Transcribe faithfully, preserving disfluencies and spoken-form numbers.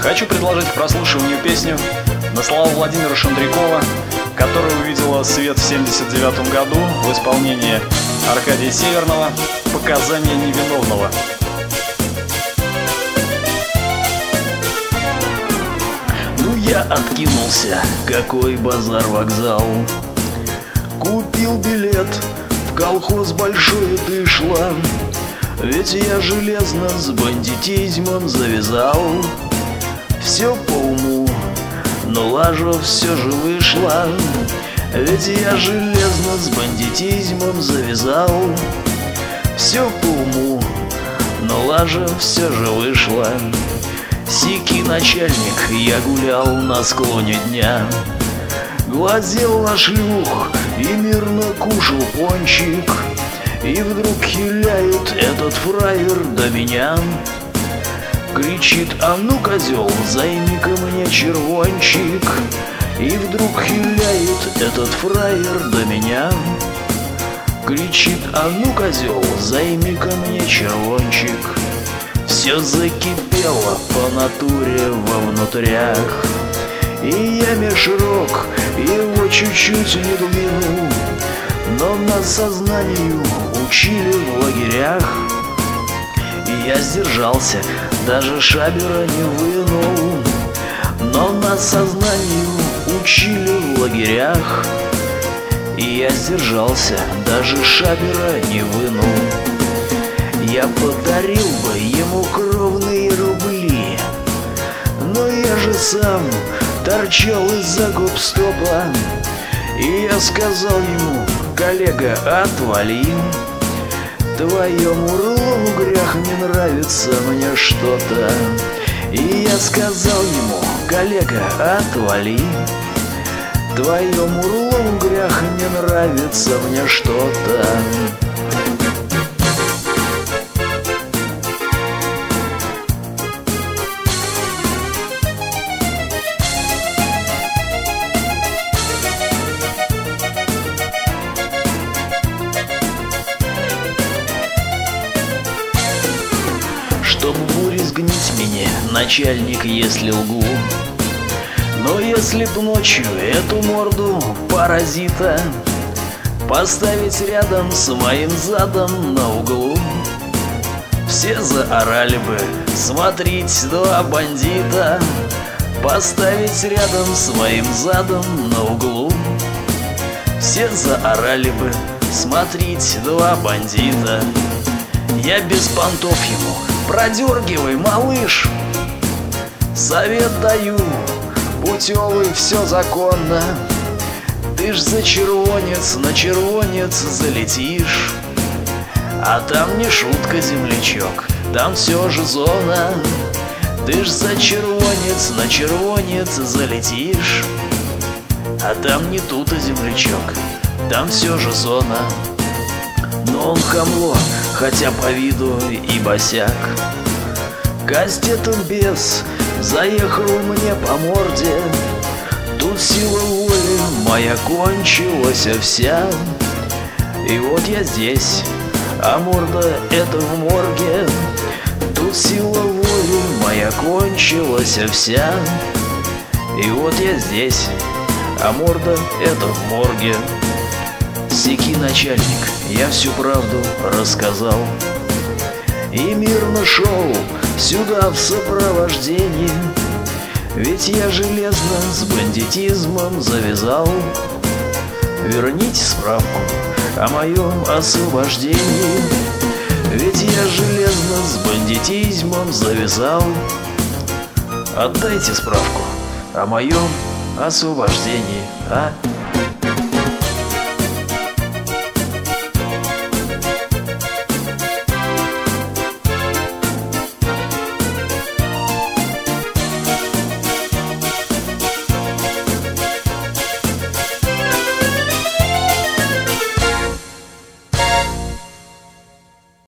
Хочу предложить к прослушиванию песню на слова Владимира Шандрякова, которая увидела свет в семьдесят девятом году в исполнении Аркадия Северного «Показания невиновного». Ну я откинулся, какой базар-вокзал. Купил билет в колхоз большое дышло, ведь я железно с бандитизмом завязал. Все по уму, но лажа все же вышла, ведь я железно с бандитизмом завязал. Все по уму, но лажа все же вышла. Сики начальник, я гулял на склоне дня, глазел на шлюх и мирно кушал пончик. И вдруг хиляет этот фраер до меня, кричит: а ну, козел, займи-ка мне червончик. И вдруг хиляет этот фраер до меня, кричит: а ну, козел, займи-ка мне червончик. Все закипело по натуре во внутрях, и я меж рог его чуть-чуть не двинул, но нас сознанию учили в лагерях. И я сдержался, даже шабера не вынул, но нас сознанию учили в лагерях. И я сдержался, даже шабера не вынул. Я подарил бы ему кровные рубли, но я же сам торчал из-за гоп-стопа. И я сказал ему: коллега, отвали, твоему Урлову грех не нравится мне что-то. И я сказал ему: коллега, отвали, твоему Урлову грех не нравится мне что-то. Чтоб бури сгнить меня, начальник, если лгу, но если б ночью эту морду паразита поставить рядом с моим задом на углу, все заорали бы: смотрите, два бандита. Поставить рядом с моим задом на углу, все заорали бы: смотрите, два бандита. Я без понтов ему: продергивай, малыш. Совет даю, путевый, все законно. Ты ж за червонец, на червонец залетишь. А там не шутка, землячок, там все же зона. Ты ж за червонец, на червонец залетишь. А там не тут, а землячок, там все же зона. Но он хамло, хотя по виду и босяк. Кастетом без заехал мне по морде. Тут сила воли моя кончилась вся. И вот я здесь, а морда это в морге. Тут сила воли моя кончилась вся. И вот я здесь, а морда это в морге. Сики начальник, я всю правду рассказал и мирно шел сюда в сопровождении, ведь я железно с бандитизмом завязал. Верните справку о моем освобождении, ведь я железно с бандитизмом завязал. Отдайте справку о моем освобождении, а?